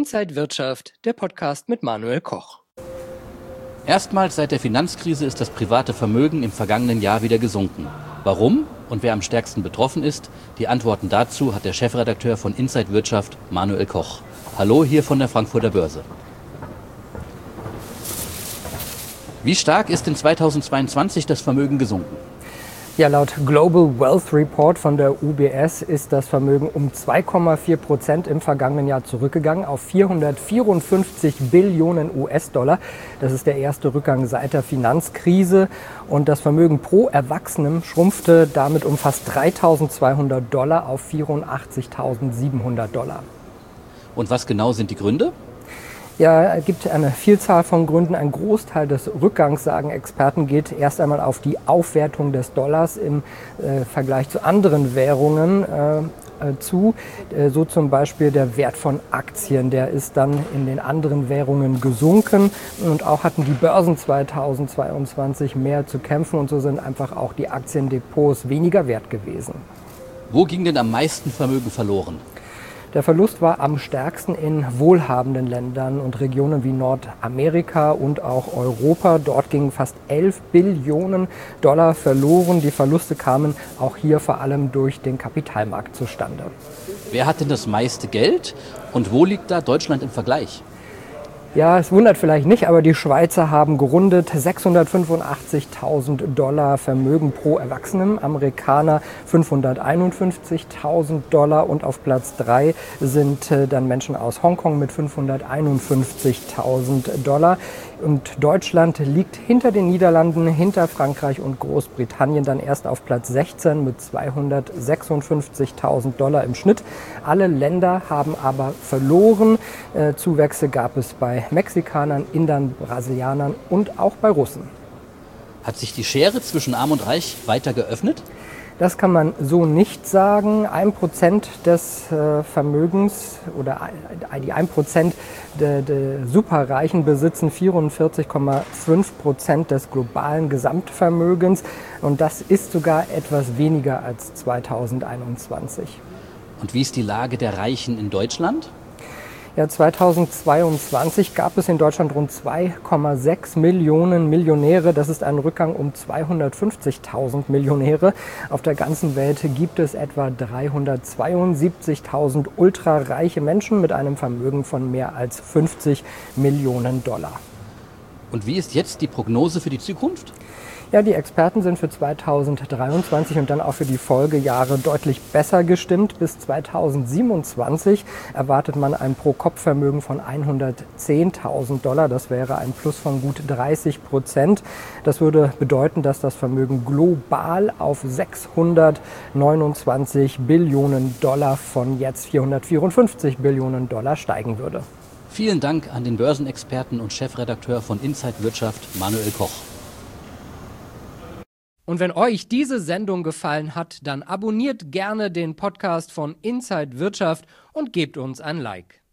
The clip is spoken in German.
Inside Wirtschaft, der Podcast mit Manuel Koch. Erstmals seit der Finanzkrise ist das private Vermögen im vergangenen Jahr wieder gesunken. Warum und wer am stärksten betroffen ist? Die Antworten dazu hat der Chefredakteur von Inside Wirtschaft, Manuel Koch. Hallo hier von der Frankfurter Börse. Wie stark ist in 2022 das Vermögen gesunken? Ja, laut Global Wealth Report von der UBS ist das Vermögen um 2,4% im vergangenen Jahr zurückgegangen auf 454 Billionen US-Dollar. Das ist der erste Rückgang seit der Finanzkrise. Und das Vermögen pro Erwachsenem schrumpfte damit um fast $3.200 auf 84.700 Dollar. Und was genau sind die Gründe? Ja, es gibt eine Vielzahl von Gründen. Ein Großteil des Rückgangs, sagen Experten, geht erst einmal auf die Aufwertung des Dollars im Vergleich zu anderen Währungen zu. So zum Beispiel der Wert von Aktien, der ist dann in den anderen Währungen gesunken. Und auch hatten die Börsen 2022 mehr zu kämpfen und so sind einfach auch die Aktiendepots weniger wert gewesen. Wo ging denn am meisten Vermögen verloren? Der Verlust war am stärksten in wohlhabenden Ländern und Regionen wie Nordamerika und auch Europa. Dort gingen fast 11 Billionen Dollar verloren. Die Verluste kamen auch hier vor allem durch den Kapitalmarkt zustande. Wer hat denn das meiste Geld und wo liegt da Deutschland im Vergleich? Ja, es wundert vielleicht nicht, aber die Schweizer haben gerundet 685.000 Dollar Vermögen pro Erwachsenen, Amerikaner 551.000 Dollar und auf Platz 3 sind dann Menschen aus Hongkong mit 551.000 Dollar. Und Deutschland liegt hinter den Niederlanden, hinter Frankreich und Großbritannien dann erst auf Platz 16 mit 256.000 Dollar im Schnitt. Alle Länder haben aber verloren. Zuwächse gab es bei Mexikanern, Indern, Brasilianern und auch bei Russen. Hat sich die Schere zwischen Arm und Reich weiter geöffnet? Das kann man so nicht sagen. 1% des Vermögens oder die 1% der Superreichen besitzen 44,5% des globalen Gesamtvermögens. Und das ist sogar etwas weniger als 2021. Und wie ist die Lage der Reichen in Deutschland? Ja, 2022 gab es in Deutschland rund 2,6 Millionen Millionäre. Das ist ein Rückgang um 250.000 Millionäre. Auf der ganzen Welt gibt es etwa 372.000 ultrareiche Menschen mit einem Vermögen von mehr als 50 Millionen Dollar. Und wie ist jetzt die Prognose für die Zukunft? Ja, die Experten sind für 2023 und dann auch für die Folgejahre deutlich besser gestimmt. Bis 2027 erwartet man ein Pro-Kopf-Vermögen von 110.000 Dollar. Das wäre ein Plus von gut 30%. Das würde bedeuten, dass das Vermögen global auf 629 Billionen Dollar von jetzt 454 Billionen Dollar steigen würde. Vielen Dank an den Börsenexperten und Chefredakteur von Inside Wirtschaft, Manuel Koch. Und wenn euch diese Sendung gefallen hat, dann abonniert gerne den Podcast von Inside Wirtschaft und gebt uns ein Like.